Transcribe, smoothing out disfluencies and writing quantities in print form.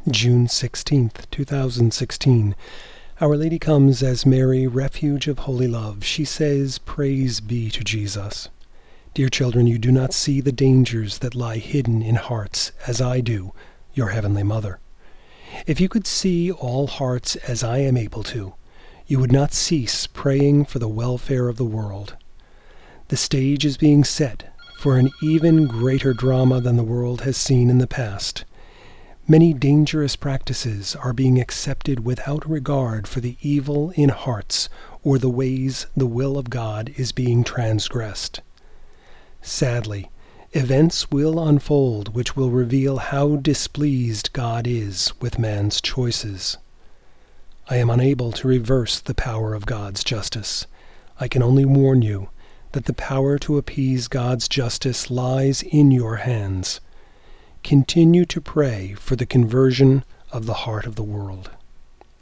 June 16th, 2016. Our Lady comes as Mary, refuge of holy love. She says, "Praise be to Jesus." Dear children, you do not see the dangers that lie hidden in hearts as I do, your Heavenly Mother. If you could see all hearts as I am able to, you would not cease praying for the welfare of the world. The stage is being set for an even greater drama than the world has seen in the past. Many dangerous practices are being accepted without regard for the evil in hearts or the ways the will of God is being transgressed. Sadly, events will unfold which will reveal how displeased God is with man's choices. I am unable to reverse the power of God's justice. I can only warn you that the power to appease God's justice lies in your hands. Continue to pray for the conversion of the heart of the world.